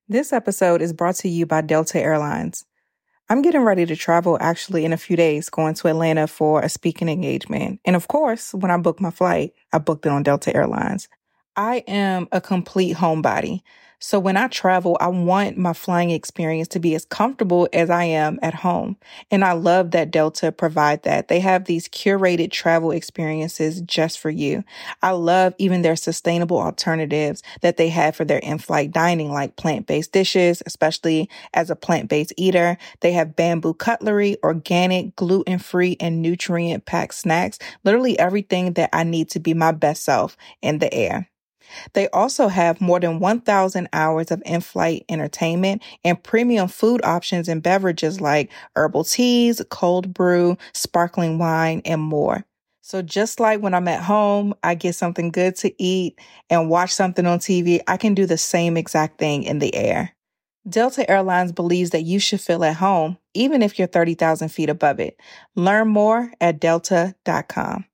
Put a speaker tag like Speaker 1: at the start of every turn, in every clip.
Speaker 1: This episode is brought to you by Delta Airlines. I'm getting ready to travel actually in a few days, going to Atlanta for a speaking engagement. And of course, when I booked my flight, I booked it on Delta Airlines. I am a complete homebody. So when I travel, I want my flying experience to be as comfortable as I am at home. And I love that Delta provide that. They have these curated travel experiences just for you. I love even their sustainable alternatives that they have for their in-flight dining, like plant-based dishes, especially as a plant-based eater. They have bamboo cutlery, organic, gluten-free, and nutrient-packed snacks. Literally everything that I need to be my best self in the air. They also have more than 1,000 hours of in-flight entertainment and premium food options and beverages like herbal teas, cold brew, sparkling wine, and more. So just like when I'm at home, I get something good to eat and watch something on TV, I can do the same exact thing in the air. Delta Airlines believes that you should feel at home, even if you're 30,000 feet above it. Learn more at delta.com.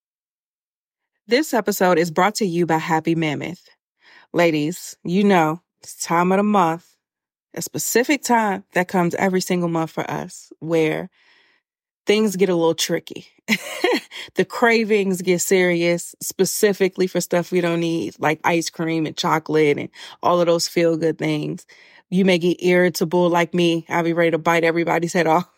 Speaker 1: This episode is brought to you by Happy Mammoth. Ladies, you know, it's time of the month, a specific time that comes every single month for us where things get a little tricky. The cravings get serious, specifically for stuff we don't need, like ice cream and chocolate and all of those feel-good things. You may get irritable like me. I'll be ready to bite everybody's head off.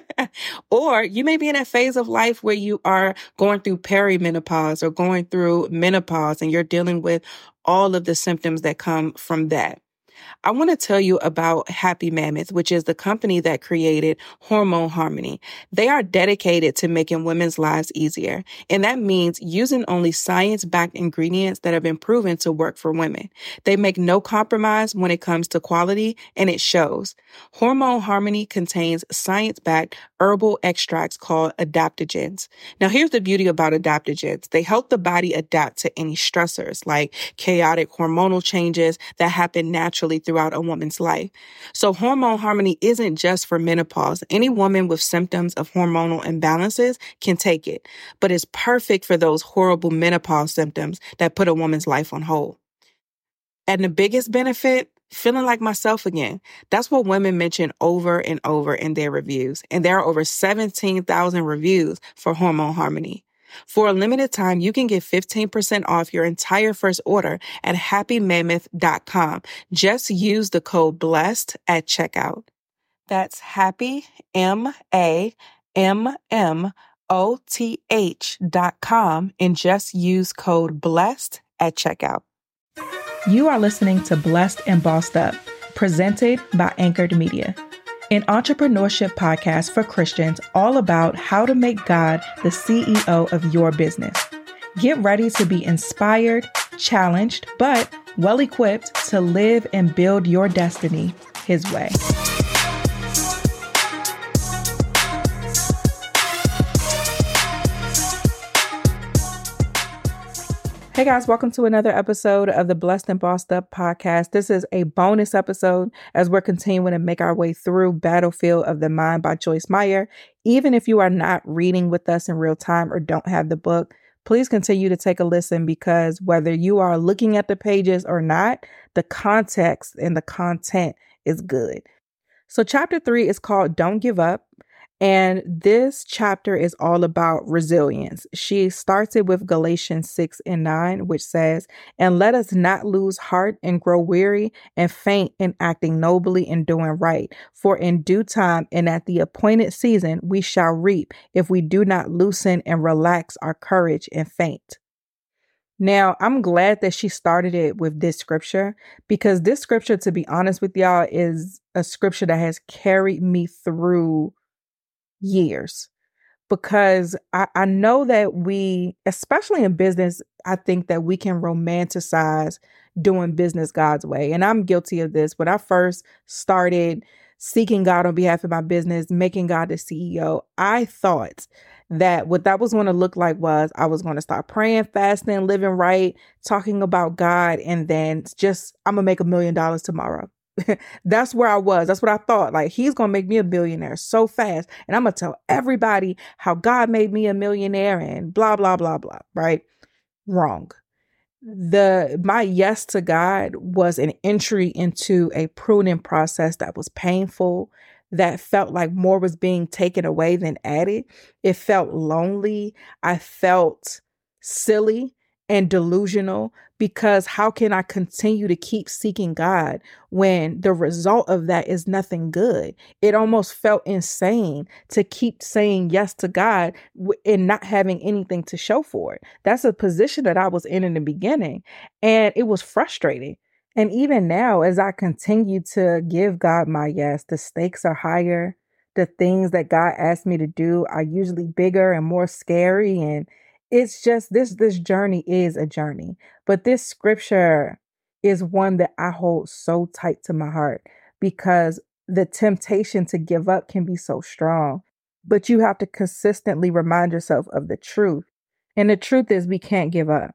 Speaker 1: Or you may be in that phase of life where you are going through perimenopause or going through menopause and you're dealing with all of the symptoms that come from that. I want to tell you about Happy Mammoth, which is the company that created Hormone Harmony. They are dedicated to making women's lives easier, and that means using only science-backed ingredients that have been proven to work for women. They make no compromise when it comes to quality, and it shows. Hormone Harmony contains science-backed herbal extracts called adaptogens. Now, here's the beauty about adaptogens. They help the body adapt to any stressors, like chaotic hormonal changes that happen naturally throughout a woman's life. So Hormone Harmony isn't just for menopause. Any woman with symptoms of hormonal imbalances can take it, but it's perfect for those horrible menopause symptoms that put a woman's life on hold. And the biggest benefit, feeling like myself again. That's what women mention over and over in their reviews. And there are over 17,000 reviews for Hormone Harmony. For a limited time, you can get 15% off your entire first order at happymammoth.com. Just use the code BLESSED at checkout. That's happymammoth.com and just use code BLESSED at checkout. You are listening to Blessed and Bossed Up, presented by Anchored Media, an entrepreneurship podcast for Christians all about how to make God the CEO of your business. Get ready to be inspired, challenged, but well-equipped to live and build your destiny His way. Hey guys, welcome to another episode of the Blessed and Bossed Up podcast. This is a bonus episode as we're continuing to make our way through Battlefield of the Mind by Joyce Meyer. Even if you are not reading with us in real time or don't have the book, please continue to take a listen because whether you are looking at the pages or not, the context and the content is good. So chapter 3 is called Don't Give Up. And this chapter is all about resilience. She starts it with Galatians 6:9, which says, "And let us not lose heart and grow weary and faint in acting nobly and doing right. For in due time and at the appointed season, we shall reap if we do not loosen and relax our courage and faint." Now, I'm glad that she started it with this scripture because this scripture, to be honest with y'all, is a scripture that has carried me through years, because I know that we, especially in business, I think that we can romanticize doing business God's way. And I'm guilty of this. When I first started seeking God on behalf of my business, making God the CEO, I thought that what that was going to look like was I was going to start praying, fasting, living right, talking about God, and then just, I'm going to make $1 million tomorrow. That's where I was. That's what I thought. Like, he's going to make me a billionaire so fast. And I'm going to tell everybody how God made me a millionaire and blah, blah, blah, blah. Right? Wrong. My yes to God was an entry into a pruning process that was painful, that felt like more was being taken away than added. It felt lonely. I felt silly and delusional, because how can I continue to keep seeking God when the result of that is nothing good? It almost felt insane to keep saying yes to God and not having anything to show for it. That's a position that I was in the beginning, and it was frustrating. And even now, as I continue to give God my yes, the stakes are higher. The things that God asked me to do are usually bigger and more scary. And it's just this journey is a journey. But this scripture is one that I hold so tight to my heart, because the temptation to give up can be so strong. But you have to consistently remind yourself of the truth. And the truth is, we can't give up.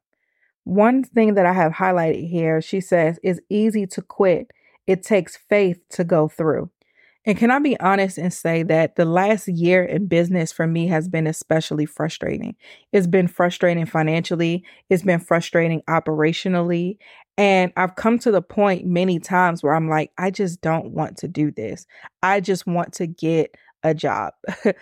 Speaker 1: One thing that I have highlighted here, she says, is easy to quit. It takes faith to go through. And can I be honest and say that the last year in business for me has been especially frustrating? It's been frustrating financially. It's been frustrating operationally. And I've come to the point many times where I'm like, I just don't want to do this. I just want to get a job.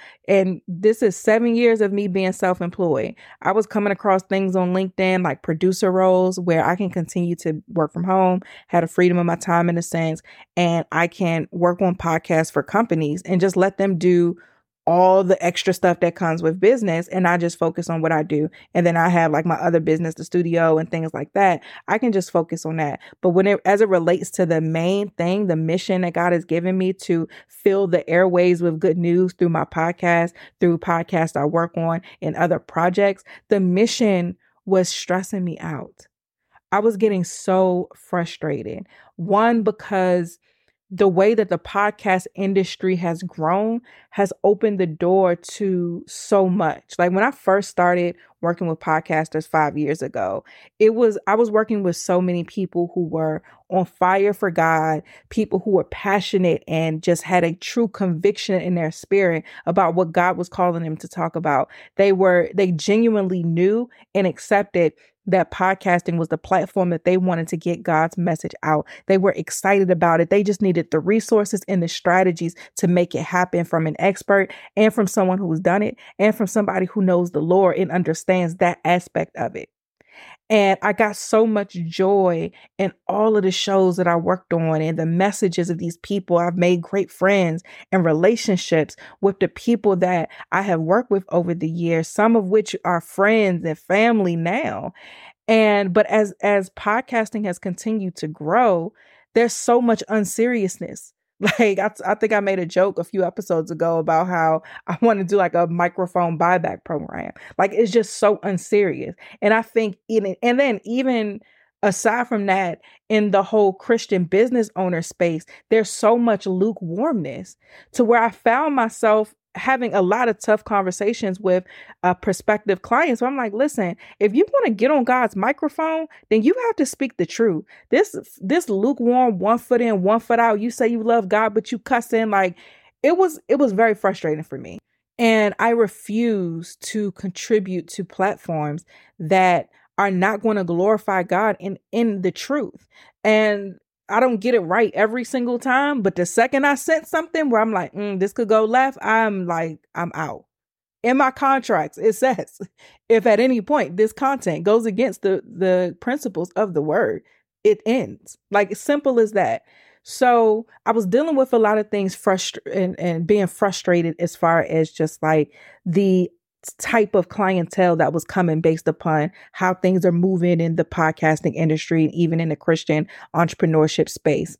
Speaker 1: And this is 7 years of me being self-employed. I was coming across things on LinkedIn like producer roles where I can continue to work from home, had a freedom of my time in a sense, and I can work on podcasts for companies and just let them do all the extra stuff that comes with business. And I just focus on what I do. And then I have like my other business, the studio and things like that. I can just focus on that. But as it relates to the main thing, the mission that God has given me to fill the airways with good news through my podcast, through podcasts I work on and other projects, the mission was stressing me out. I was getting so frustrated. One, because the way that the podcast industry has grown has opened the door to so much. Like when I first started working with podcasters 5 years ago, I was working with so many people who were on fire for God, people who were passionate and just had a true conviction in their spirit about what God was calling them to talk about. They genuinely knew and accepted that podcasting was the platform that they wanted to get God's message out. They were excited about it. They just needed the resources and the strategies to make it happen from an expert and from someone who's done it and from somebody who knows the Lord and understands that aspect of it. And I got so much joy in all of the shows that I worked on and the messages of these people. I've made great friends and relationships with the people that I have worked with over the years, some of which are friends and family now. But as podcasting has continued to grow, there's so much unseriousness. Like I think I made a joke a few episodes ago about how I want to do like a microphone buyback program. Like it's just so unserious. And I think and then even aside from that, in the whole Christian business owner space, there's so much lukewarmness to where I found myself having a lot of tough conversations with prospective clients. So I'm like, listen, if you want to get on God's microphone, then you have to speak the truth. This lukewarm, 1 foot in, 1 foot out. You say you love God, but you cuss in. Like it was very frustrating for me. And I refuse to contribute to platforms that are not going to glorify God in the truth. And I don't get it right every single time, but the second I sense something where I'm like, this could go left, I'm out. In my contracts, it says, if at any point this content goes against the principles of the word, it ends. Like as simple as that. So I was dealing with a lot of things and being frustrated as far as just like the type of clientele that was coming based upon how things are moving in the podcasting industry and even in the Christian entrepreneurship space.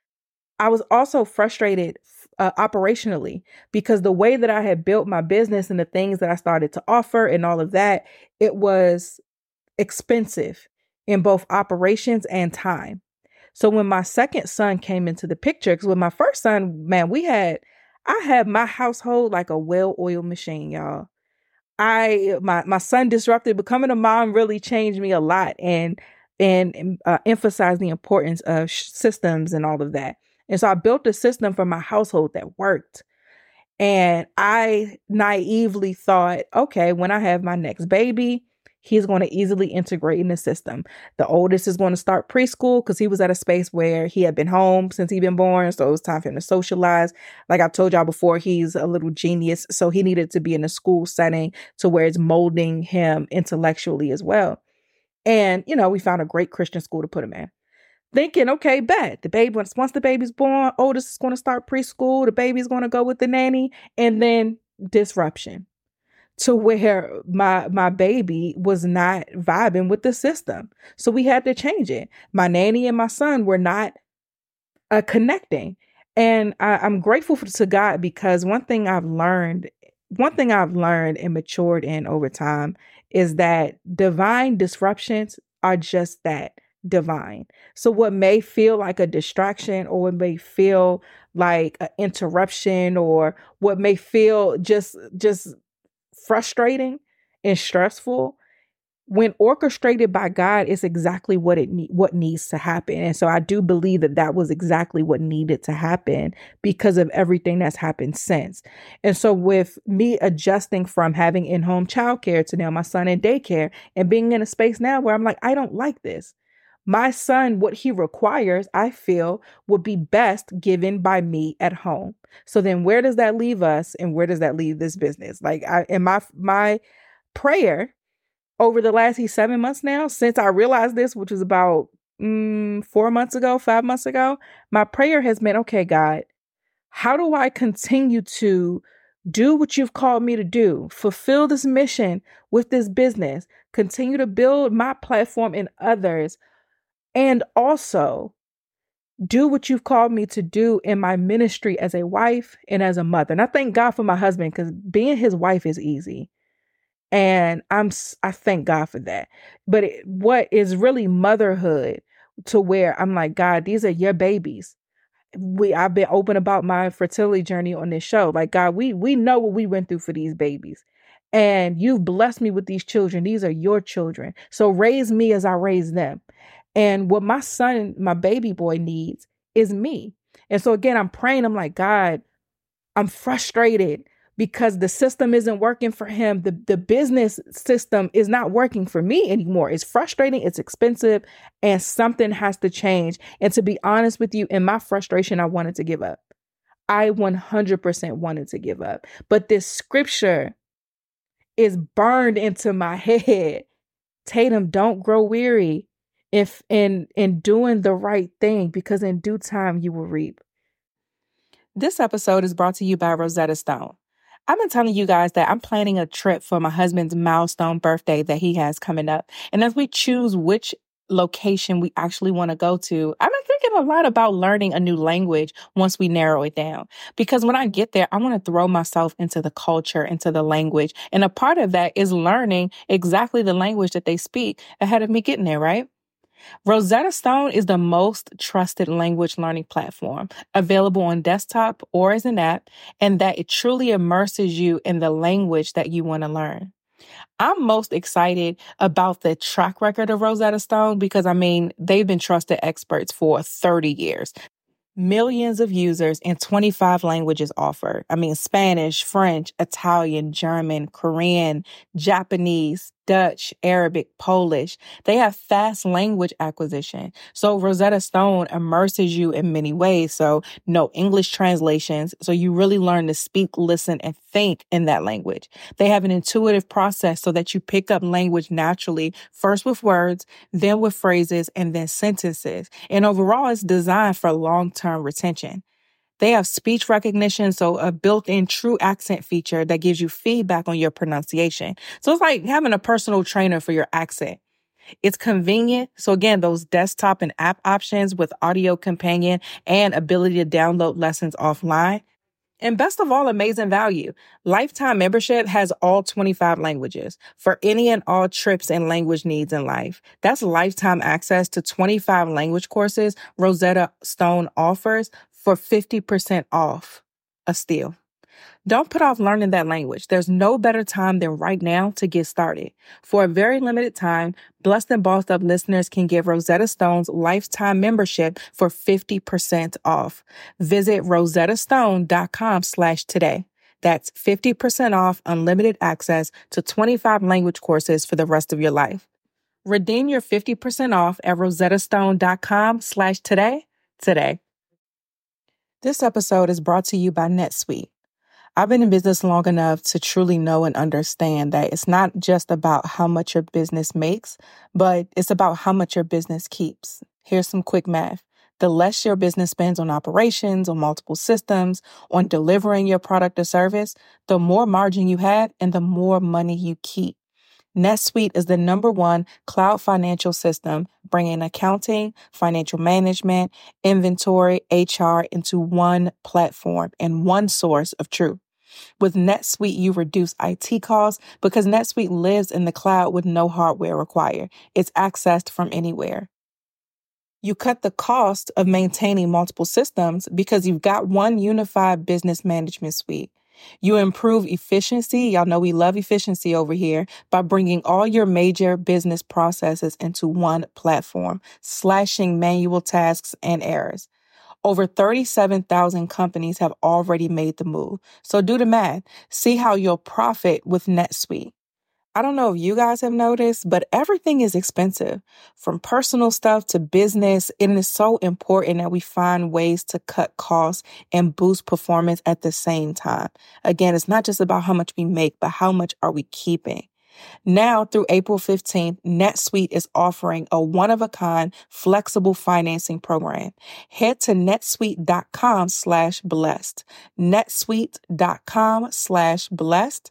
Speaker 1: I was also frustrated operationally because the way that I had built my business and the things that I started to offer and all of that, it was expensive in both operations and time. So when my second son came into the picture, because with my first son, man, I had my household like a well-oiled machine, y'all. My son disrupted. Becoming a mom really changed me a lot and emphasized the importance of systems and all of that. And so I built a system for my household that worked. And I naively thought, okay, when I have my next baby, he's going to easily integrate in the system. The oldest is going to start preschool because he was at a space where he had been home since he'd been born. So it was time for him to socialize. Like I've told y'all before, he's a little genius. So he needed to be in a school setting to where it's molding him intellectually as well. And, we found a great Christian school to put him in. Thinking, okay, bet the baby, once the baby's born, oldest is going to start preschool, the baby's going to go with the nanny, and then disruption to where my baby was not vibing with the system. So we had to change it. My nanny and my son were not connecting. And I'm grateful to God because one thing I've learned and matured in over time is that divine disruptions are just that, divine. So what may feel like a distraction or what may feel like an interruption or what may feel just frustrating and stressful, when orchestrated by God, is exactly what needs to happen. And so I do believe that was exactly what needed to happen because of everything that's happened since. And so with me adjusting from having in-home childcare to now my son in daycare and being in a space now where I'm like, I don't like this. My son, what he requires, I feel, would be best given by me at home. So then where does that leave us and where does that leave this business? Like my prayer over the last 7 months now, since I realized this, which was about 5 months ago, my prayer has been, okay, God, how do I continue to do what you've called me to do, fulfill this mission with this business, continue to build my platform in others, and also do what you've called me to do in my ministry as a wife and as a mother. And I thank God for my husband because being his wife is easy. And I thank God for that. But what is really motherhood to where I'm like, God, these are your babies. I've been open about my fertility journey on this show. Like, God, we know what we went through for these babies. And you've blessed me with these children. These are your children. So raise me as I raise them. And what my son, my baby boy needs is me. And so again, I'm praying. I'm like, God, I'm frustrated because the system isn't working for him. The business system is not working for me anymore. It's frustrating. It's expensive. And something has to change. And to be honest with you, in my frustration, I wanted to give up. I 100% wanted to give up. But this scripture is burned into my head. Tatum, don't grow weary if in doing the right thing, because in due time you will reap. This episode is brought to you by Rosetta Stone. I've been telling you guys that I'm planning a trip for my husband's milestone birthday that he has coming up. And as we choose which location we actually want to go to, I've been thinking a lot about learning a new language once we narrow it down. Because when I get there, I want to throw myself into the culture, into the language. And a part of that is learning exactly the language that they speak ahead of me getting there, right? Rosetta Stone is the most trusted language learning platform, available on desktop or as an app, and that it truly immerses you in the language that you want to learn. I'm most excited about the track record of Rosetta Stone because, they've been trusted experts for 30 years. Millions of users in 25 languages offered. Spanish, French, Italian, German, Korean, Japanese, Dutch, Arabic, Polish. They have fast language acquisition. So Rosetta Stone immerses you in many ways. So no English translations. So you really learn to speak, listen, and think in that language. They have an intuitive process so that you pick up language naturally, first with words, then with phrases, and then sentences. And overall, it's designed for long-term retention. They have speech recognition, so a built-in true accent feature that gives you feedback on your pronunciation. So it's like having a personal trainer for your accent. It's convenient. So again, those desktop and app options with audio companion and ability to download lessons offline. And best of all, amazing value. Lifetime membership has all 25 languages for any and all trips and language needs in life. That's lifetime access to 25 language courses Rosetta Stone offers for 50% off a steal. Don't put off learning that language. There's no better time than right now to get started. For a very limited time, Blessed and Bossed Up listeners can get Rosetta Stone's lifetime membership for 50% off. Visit rosettastone.com/today. That's 50% off unlimited access to 25 language courses for the rest of your life. Redeem your 50% off at rosettastone.com/today today. This episode is brought to you by NetSuite. I've been in business long enough to truly know and understand that it's not just about how much your business makes, but it's about how much your business keeps. Here's some quick math. The less your business spends on operations, on multiple systems, on delivering your product or service, the more margin you have and the more money you keep. NetSuite is the #1 cloud financial system, bringing accounting, financial management, inventory, HR into one platform and one source of truth. With NetSuite, you reduce IT costs because NetSuite lives in the cloud with no hardware required. It's accessed from anywhere. You cut the cost of maintaining multiple systems because you've got one unified business management suite. You improve efficiency. Y'all know we love efficiency over here by bringing all your major business processes into one platform, slashing manual tasks and errors. Over 37,000 companies have already made the move. So do the math. See how you'll profit with NetSuite. I don't know if you guys have noticed, but everything is expensive. From personal stuff to business, it is so important that we find ways to cut costs and boost performance at the same time. Again, it's not just about how much we make, but how much are we keeping? Now through April 15th, NetSuite is offering a one-of-a-kind flexible financing program. Head to netsuite.com/blessed. netsuite.com/blessed.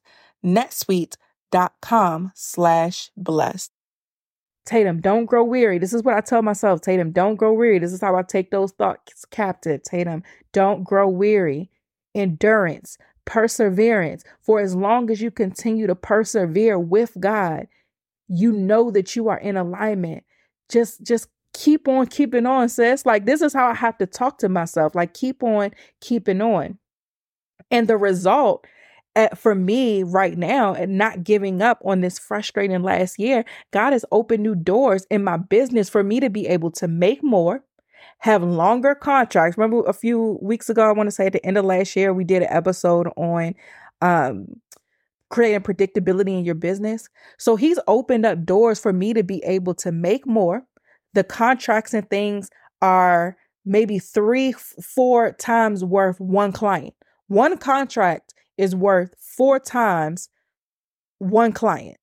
Speaker 1: netsuite.com/blessed. Tatum, don't grow weary. This is what I tell myself. Tatum, don't grow weary. This is how I take those thoughts captive. Tatum, don't grow weary. Endurance, perseverance. For as long as you continue to persevere with God, you know that you are in alignment. Just keep on keeping on, sis. Like, this is how I have to talk to myself. Like, keep on keeping on. And the result for me right now, and not giving up on this frustrating last year, God has opened new doors in my business for me to be able to make more, have longer contracts. Remember a few weeks ago, I want to say at the end of last year, we did an episode on creating predictability in your business. So he's opened up doors for me to be able to make more. The contracts and things are maybe 3-4 times worth one client. One contract is worth 4 times one client.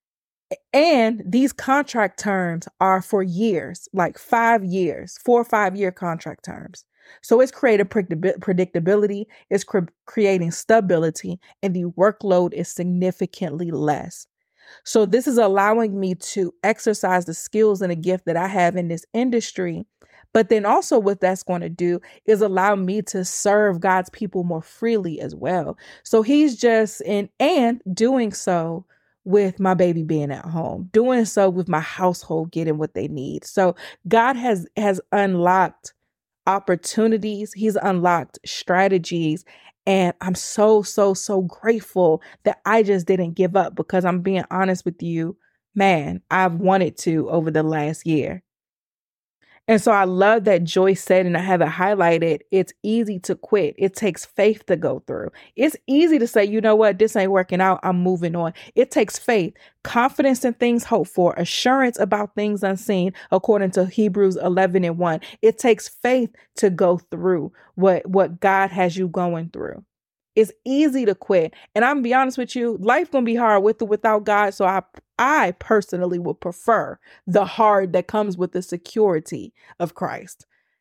Speaker 1: And these contract terms are for years, like 5 years, 4 or 5 year contract terms. So it's creating predictability, it's creating stability, and the workload is significantly less. So this is allowing me to exercise the skills and the gift that I have in this industry. But then also what that's going to do is allow me to serve God's people more freely as well. So he's just and doing so with my baby being at home, doing so with my household getting what they need. So God has unlocked opportunities. He's unlocked strategies. And I'm so grateful that I just didn't give up, because I'm being honest with you, man, I've wanted to over the last year. And so I love that Joyce said, and I have it highlighted, it's easy to quit. It takes faith to go through. It's easy to say, you know what, this ain't working out, I'm moving on. It takes faith, confidence in things hoped for, assurance about things unseen, according to Hebrews 11:1. It takes faith to go through what God has you going through. It's easy to quit. And I'm gonna be honest with you, life gonna be hard with or without God. So I personally would prefer the hard that comes with the security of Christ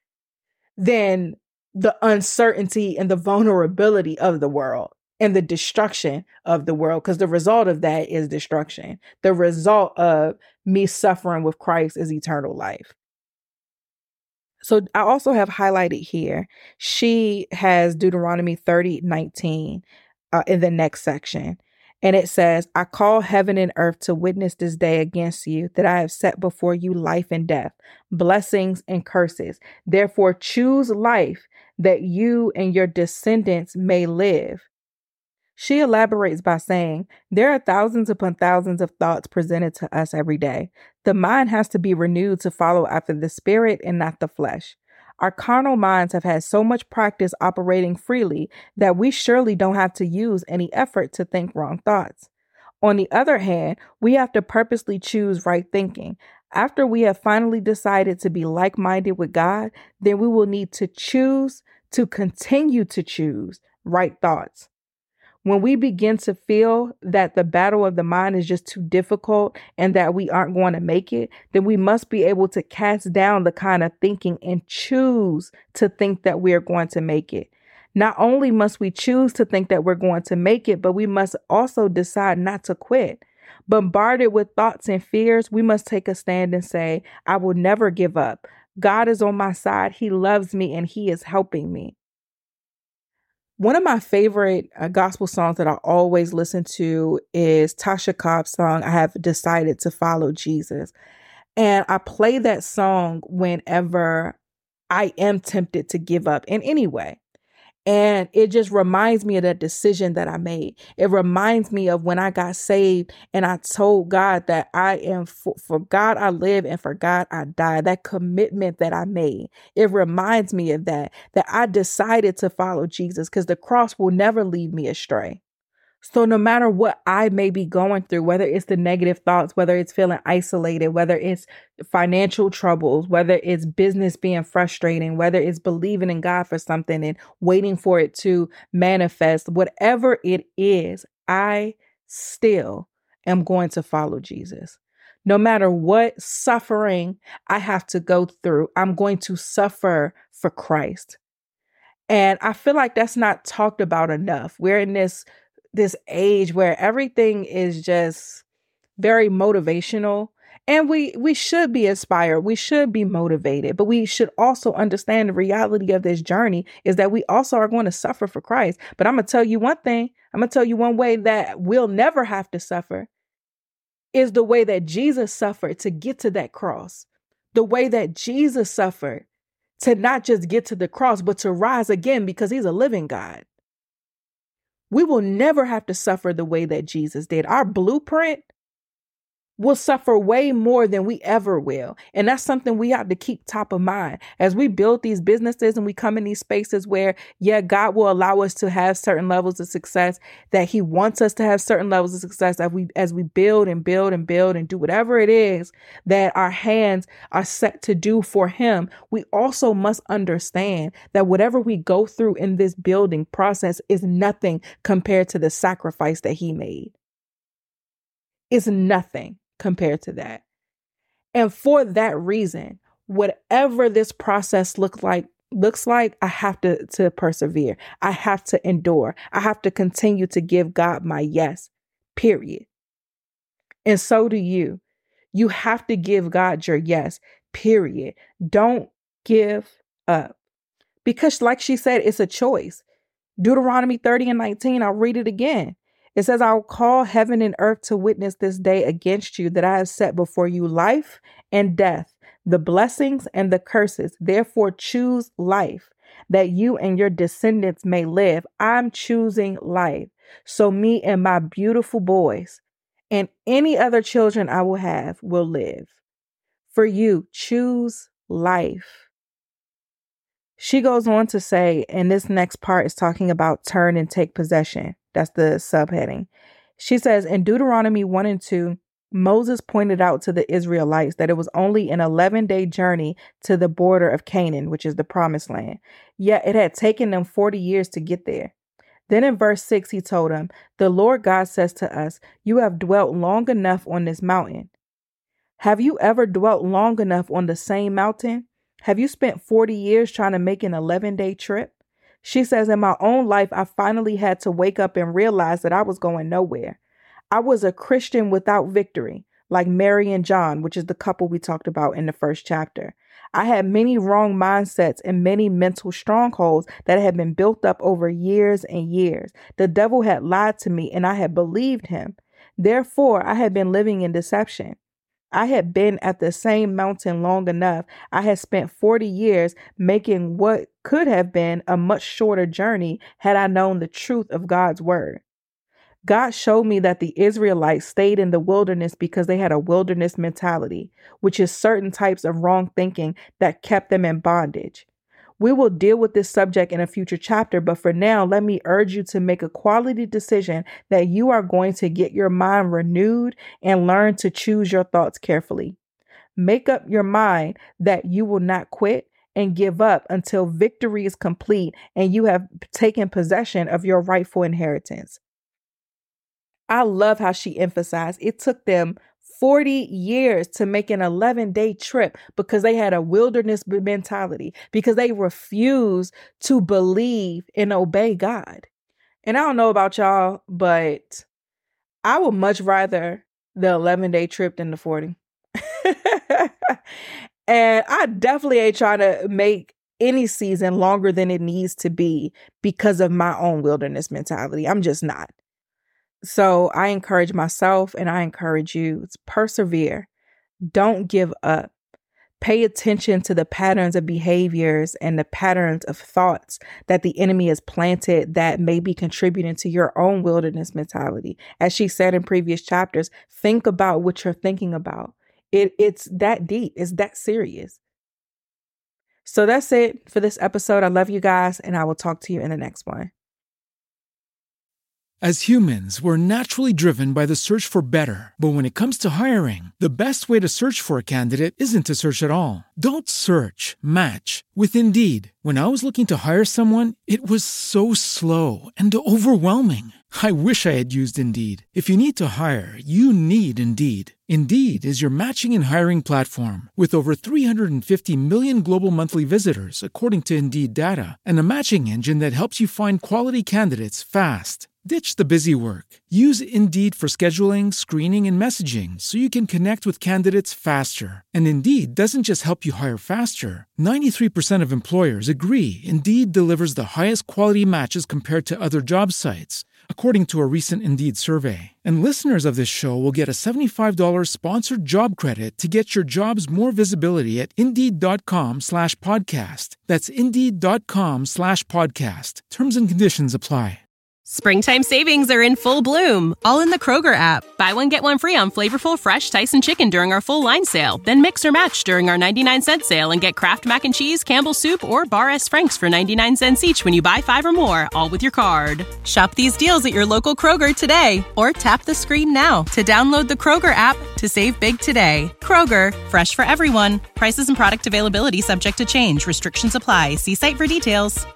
Speaker 1: than the uncertainty and the vulnerability of the world and the destruction of the world. Because the result of that is destruction. The result of me suffering with Christ is eternal life. So I also have highlighted here, she has Deuteronomy 30:19 in the next section. And it says, I call heaven and earth to witness this day against you, that I have set before you life and death, blessings and curses. Therefore, choose life, that you and your descendants may live. She elaborates by saying, there are thousands upon thousands of thoughts presented to us every day. The mind has to be renewed to follow after the spirit and not the flesh. Our carnal minds have had so much practice operating freely that we surely don't have to use any effort to think wrong thoughts. On the other hand, we have to purposely choose right thinking. After we have finally decided to be like-minded with God, then we will need to choose to continue to choose right thoughts. When we begin to feel that the battle of the mind is just too difficult and that we aren't going to make it, then we must be able to cast down the kind of thinking and choose to think that we are going to make it. Not only must we choose to think that we're going to make it, but we must also decide not to quit. Bombarded with thoughts and fears, we must take a stand and say, I will never give up. God is on my side. He loves me and he is helping me. One of my favorite gospel songs that I always listen to is Tasha Cobb's song, I Have Decided to Follow Jesus. And I play that song whenever I am tempted to give up in any way. And it just reminds me of that decision that I made. It reminds me of when I got saved and I told God that I am for God I live and for God I die. That commitment that I made. It reminds me of that I decided to follow Jesus because the cross will never lead me astray. So no matter what I may be going through, whether it's the negative thoughts, whether it's feeling isolated, whether it's financial troubles, whether it's business being frustrating, whether it's believing in God for something and waiting for it to manifest, whatever it is, I still am going to follow Jesus. No matter what suffering I have to go through, I'm going to suffer for Christ. And I feel like that's not talked about enough. We're in this age where everything is just very motivational, and we should be inspired. We should be motivated, but we should also understand the reality of this journey is that we also are going to suffer for Christ. But I'm going to tell you one thing. I'm going to tell you one way that we'll never have to suffer is the way that Jesus suffered to get to that cross. The way that Jesus suffered to not just get to the cross, but to rise again because he's a living God. We will never have to suffer the way that Jesus did. Our blueprint will suffer way more than we ever will. And that's something we have to keep top of mind as we build these businesses and we come in these spaces where, yeah, God will allow us to have certain levels of success, that he wants us to have certain levels of success as we build and build and build and do whatever it is that our hands are set to do for him. We also must understand that whatever we go through in this building process is nothing compared to the sacrifice that he made. It's nothing compared to that. And for that reason, whatever this process looks like, I have to persevere. I have to endure. I have to continue to give God my yes, period. And so do you. You have to give God your yes, period. Don't give up. Because like she said, it's a choice. Deuteronomy 30:19, I'll read it again. It says, I will call heaven and earth to witness this day against you that I have set before you life and death, the blessings and the curses. Therefore, choose life that you and your descendants may live. I'm choosing life. So me and my beautiful boys and any other children I will have will live. For you, choose life. She goes on to say, and this next part is talking about turn and take possession. That's the subheading. She says, in Deuteronomy 1:2, Moses pointed out to the Israelites that it was only an 11-day journey to the border of Canaan, which is the promised land. Yet it had taken them 40 years to get there. Then in verse 6, he told them, the Lord God says to us, you have dwelt long enough on this mountain. Have you ever dwelt long enough on the same mountain? Have you spent 40 years trying to make an 11-day trip? She says, in my own life, I finally had to wake up and realize that I was going nowhere. I was a Christian without victory, like Mary and John, which is the couple we talked about in the first chapter. I had many wrong mindsets and many mental strongholds that had been built up over years and years. The devil had lied to me and I had believed him. Therefore, I had been living in deception. I had been at the same mountain long enough. I had spent 40 years making what could have been a much shorter journey had I known the truth of God's word. God showed me that the Israelites stayed in the wilderness because they had a wilderness mentality, which is certain types of wrong thinking that kept them in bondage. We will deal with this subject in a future chapter, but for now, let me urge you to make a quality decision that you are going to get your mind renewed and learn to choose your thoughts carefully. Make up your mind that you will not quit and give up until victory is complete and you have taken possession of your rightful inheritance. I love how she emphasized it took them 40 years to make an 11-day trip because they had a wilderness mentality, because they refused to believe and obey God. And I don't know about y'all, but I would much rather the 11-day trip than the 40. And I definitely ain't trying to make any season longer than it needs to be because of my own wilderness mentality. I'm just not. So I encourage myself and I encourage you to persevere. Don't give up. Pay attention to the patterns of behaviors and the patterns of thoughts that the enemy has planted that may be contributing to your own wilderness mentality. As she said in previous chapters, think about what you're thinking about. It's that deep. It's that serious. So that's it for this episode. I love you guys, and I will talk to you in the next one.
Speaker 2: As humans, we're naturally driven by the search for better. But when it comes to hiring, the best way to search for a candidate isn't to search at all. Don't search, match with Indeed. When I was looking to hire someone, it was so slow and overwhelming. I wish I had used Indeed. If you need to hire, you need Indeed. Indeed is your matching and hiring platform with over 350 million global monthly visitors, according to Indeed data, and a matching engine that helps you find quality candidates fast. Ditch the busy work. Use Indeed for scheduling, screening, and messaging so you can connect with candidates faster. And Indeed doesn't just help you hire faster. 93% of employers agree Indeed delivers the highest quality matches compared to other job sites, according to a recent Indeed survey. And listeners of this show will get a $75 sponsored job credit to get your jobs more visibility at Indeed.com/podcast. That's Indeed.com/podcast. Terms and conditions apply.
Speaker 3: Springtime savings are in full bloom, all in the Kroger app. Buy one, get one free on flavorful, fresh Tyson chicken during our full line sale. Then mix or match during our 99-cent sale and get Kraft Mac and Cheese, Campbell's Soup, or Bar S. Frank's for 99 cents each when you buy 5 or more, all with your card. Shop these deals at your local Kroger today, or tap the screen now to download the Kroger app to save big today. Kroger, fresh for everyone. Prices and product availability subject to change. Restrictions apply. See site for details.